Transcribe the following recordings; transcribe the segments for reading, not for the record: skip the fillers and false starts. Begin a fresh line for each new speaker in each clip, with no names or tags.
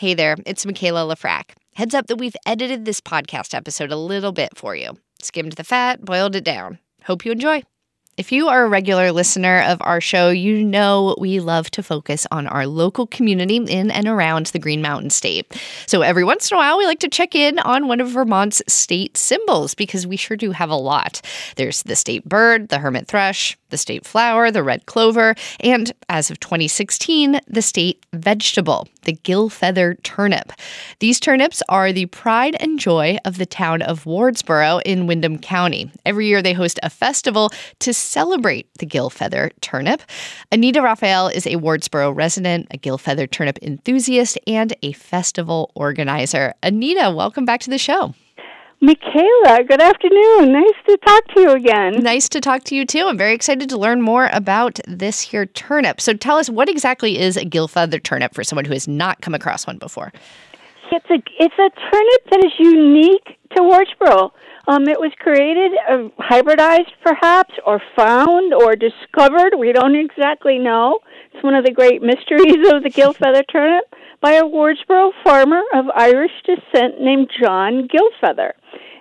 Hey there, it's Michaela Lafrac. Heads up that we've edited this podcast episode a little bit for you. Skimmed the fat, boiled it down. Hope you enjoy. If you are a regular listener of our show, you know we love to focus on our local community in and around the Green Mountain State. So every once in a while, we like to check in on one of Vermont's state symbols because we sure do have a lot. There's the state bird, the hermit thrush, the state flower, the red clover, and as of 2016, the state vegetable, the gill feather turnip. These turnips are the pride and joy of the town of Wardsboro in Windham County. Every year they host a festival to celebrate the gill feather turnip. Anita Raphael is a Wardsboro resident, a gill feather turnip enthusiast, and a festival organizer. Anita, welcome back to the show.
Michaela, good afternoon. Nice to talk to you again.
Nice to talk to you, too. I'm very excited to learn more about this here turnip. So tell us, what exactly is a gill feather turnip for someone who has not come across one before?
It's a turnip that is unique to Wardsboro. It was created, hybridized perhaps, or found, or discovered. We don't exactly know. It's one of the great mysteries of the gill feather turnip by a Wardsboro farmer of Irish descent named John Gillfeather.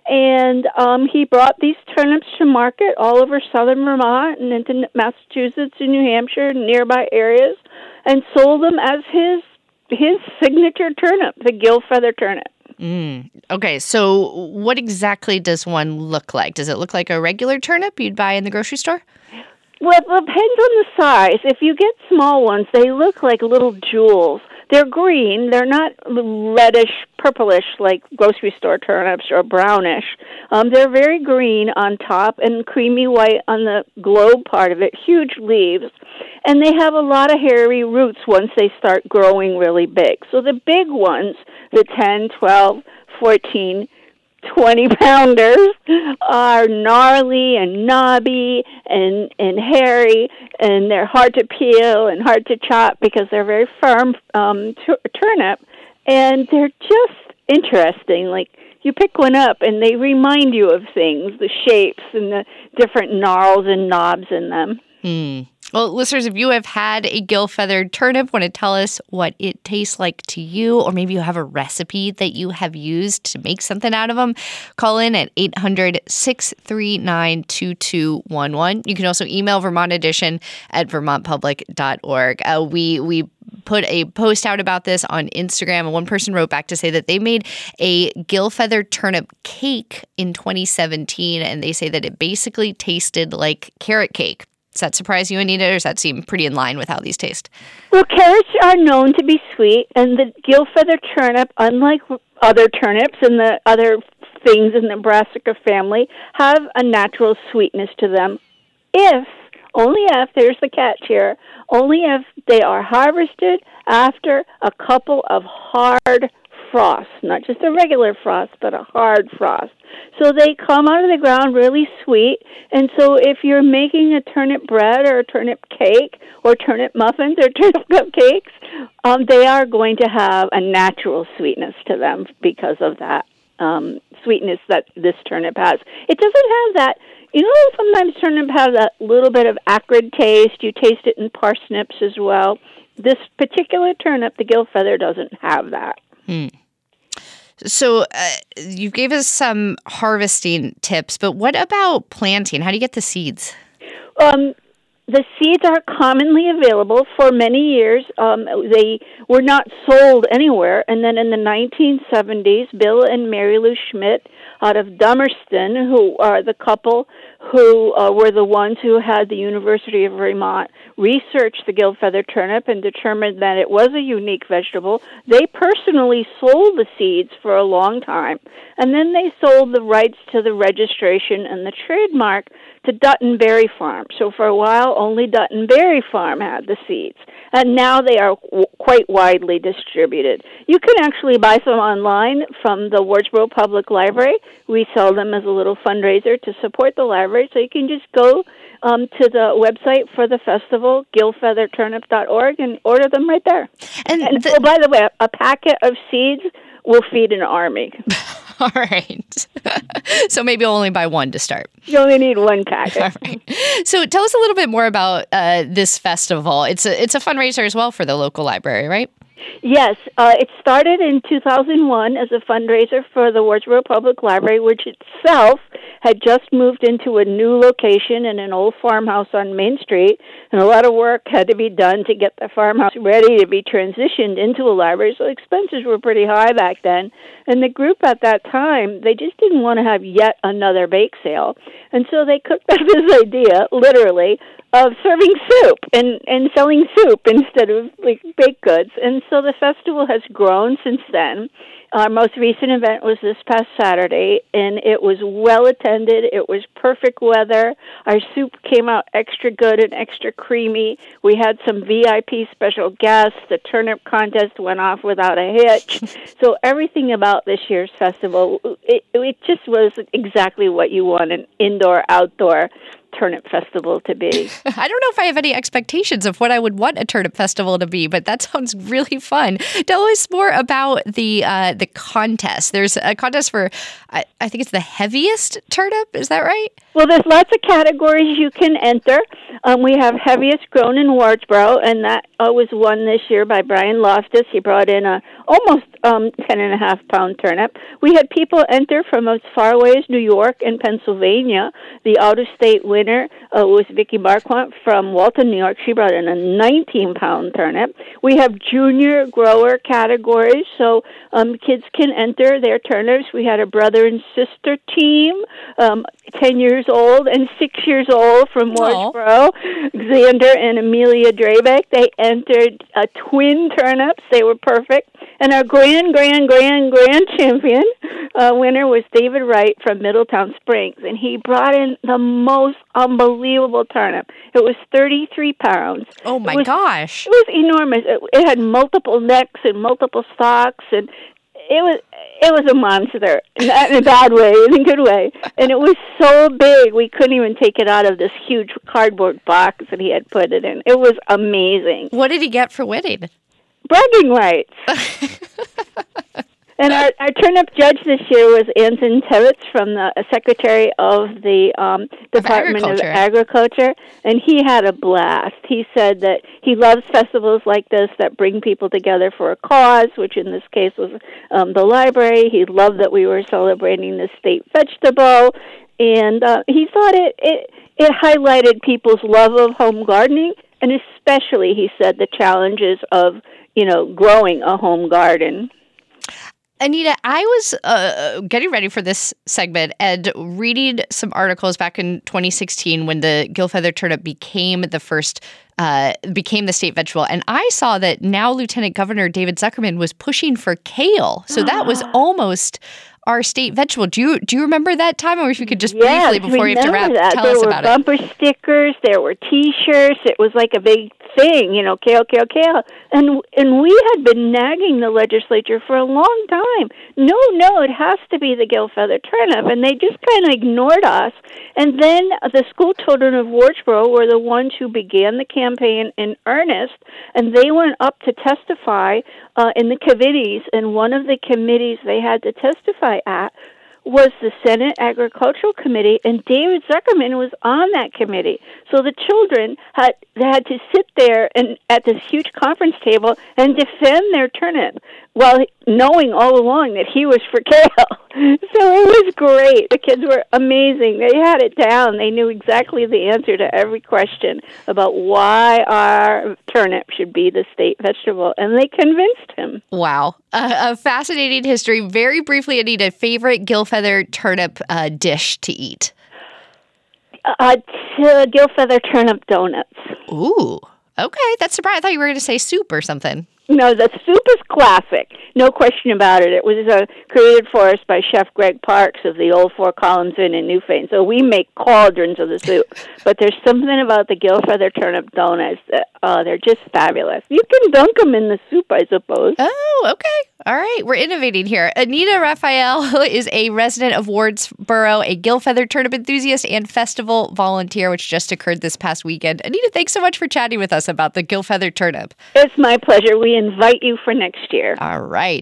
And he brought these turnips to market all over southern Vermont and into Massachusetts and New Hampshire and nearby areas and sold them as his signature turnip, the gill feather turnip.
Okay, so what exactly does one look like? Does it look like a regular turnip you'd buy in the grocery store?
Well, it depends on the size. If you get small ones, they look like little jewels. They're green. They're not reddish, purplish like grocery store turnips or brownish. They're very green on top and creamy white on the globe part of it, huge leaves. And they have a lot of hairy roots once they start growing really big. So the big ones, the 10, 12, 14, 20-pounders are gnarly and knobby and hairy, and they're hard to peel and hard to chop because they're very firm turnip, and they're just interesting. Like, you pick one up and they remind you of things, the shapes and the different gnarls and knobs in them.
Well, listeners, if you have had a gill-feathered turnip, want to tell us what it tastes like to you, or maybe you have a recipe that you have used to make something out of them, call in at 800-639-2211. You can also email Vermont Edition at vermontpublic.org. We put a post out about this on Instagram, and one person wrote back to say that they made a gill-feathered turnip cake in 2017, and they say that it basically tasted like carrot cake. Does that surprise you, Anita, or does that seem pretty in line with how these taste?
Well, carrots are known to be sweet, and the gill feather turnip, unlike other turnips and the other things in the brassica family, have a natural sweetness to them. Only if, there's the catch here, only if they are harvested after a couple of hard frosts, not just a regular frost, but a hard frost. So they come out of the ground really sweet, and so if you're making a turnip bread or a turnip cake or turnip muffins or turnip cupcakes, they are going to have a natural sweetness to them because of that sweetness that this turnip has. It doesn't have that, sometimes turnip has a little bit of acrid taste. You taste it in parsnips as well. This particular turnip, the gill feather, doesn't have that.
So you gave us some harvesting tips, but what about planting? How do you get the seeds?
The seeds are commonly available for many years. They were not sold anywhere. And then in the 1970s, Bill and Mary Lou Schmidt out of Dummerston, who are the couple who were the ones who had the University of Vermont research the gill feather turnip and determined that it was a unique vegetable. They personally sold the seeds for a long time, and then they sold the rights to the registration and the trademark to Dutton Berry Farm. So for a while, only Dutton Berry Farm had the seeds, and now they are quite widely distributed. You can actually buy some online from the Wardsboro Public Library. We sell them as a little fundraiser to support the library, so you can just go to the website for the festival, gillfeatherturnip.org, and order them right there. And by the way, a packet of seeds will feed an army.
All right. So maybe I'll only buy one to start.
You only need one packet.
All right. So tell us a little bit more about this festival. It's a fundraiser as well for the local library, right?
Yes, it started in 2001 as a fundraiser for the Wardsboro Public Library, which itself had just moved into a new location in an old farmhouse on Main Street, and a lot of work had to be done to get the farmhouse ready to be transitioned into a library, so expenses were pretty high back then. And the group at that time, they just didn't want to have yet another bake sale, and so they cooked up this idea, literally, of serving soup and selling soup instead of like baked goods. And so the festival has grown since then. Our most recent event was this past Saturday, and it was well attended. It was perfect weather. Our soup came out extra good and extra creamy. We had some VIP special guests. The turnip contest went off without a hitch. So everything about this year's festival, it just was exactly what you want an indoor-outdoor turnip festival to be.
I don't know if I have any expectations of what I would want a turnip festival to be, but that sounds really fun. Tell us more about the contest. There's a contest for, I think it's the heaviest turnip. Is that right?
Well, there's lots of categories you can enter. We have heaviest grown in Wardsboro, and that was won this year by Brian Loftus. He brought in a almost 10.5-pound turnip. We had people enter from as far away as New York and Pennsylvania. The out-of-state winner was Vicki Marquardt from Walton, New York. She brought in a 19-pound turnip. We have junior grower categories, so kids can enter their turnips. We had a brother and sister team, 10 years old and 6 years old from Wardsboro, Xander and Amelia Drabeck. They entered twin turnips. They were perfect. And our grand champion winner was David Wright from Middletown Springs, and he brought in the most unbelievable turnip. It was 33 pounds.
Oh, my gosh.
It was enormous. It had multiple necks and multiple stalks, and it was a monster, not in a bad way, in a good way. And it was so big, we couldn't even take it out of this huge cardboard box that he had put it in. It was amazing.
What did he get for winning?
Bragging rights. And our turnip judge this year was Anton Tevitz from the Secretary of the Department of Agriculture, and he had a blast. He said that he loves festivals like this that bring people together for a cause, which in this case was the library. He loved that we were celebrating the state vegetable, and he thought it highlighted people's love of home gardening, and especially, he said, the challenges of, growing a home garden.
Anita, I was getting ready for this segment and reading some articles back in 2016 when the Gilfeather turnip became the state vegetable. And I saw that now Lieutenant Governor David Zuckerman was pushing for kale. So that was almost our state vegetable. Do you remember that time? Or if you could just briefly, before you have to wrap, tell us about it.
There were bumper stickers. There were T-shirts. It was like a big thing, kale. And we had been nagging the legislature for a long time. No, it has to be the Gilfeather turnip. And they just kind of ignored us. And then the school children of Wardsboro were the ones who began the campaign in earnest, and they went up to testify in the committees, and one of the committees they had to testify at was the Senate Agricultural Committee, and David Zuckerman was on that committee. So the children had to sit there and at this huge conference table and defend their turnip, while knowing all along that he was for kale. So it was great. The kids were amazing. They had it down. They knew exactly the answer to every question about why our turnip should be the state vegetable, and they convinced him.
Wow. A fascinating history. Very briefly, Anita, favorite Gilfeather turnip dish to eat?
Gilfeather turnip donuts.
Ooh, okay. That's surprising. I thought you were going to say soup or something.
No, the soup is classic. No question about it. It was created for us by Chef Greg Parks of the Old Four Columns Inn in Newfane. So we make cauldrons of the soup. But there's something about the Gilfeather turnip donuts that they're just fabulous. You can dunk them in the soup, I suppose.
Oh, okay. All right. We're innovating here. Anita Raphael is a resident of Wardsboro, a Gilfeather turnip enthusiast and festival volunteer, which just occurred this past weekend. Anita, thanks so much for chatting with us about the Gilfeather turnip.
It's my pleasure. We invite you for next year.
All right.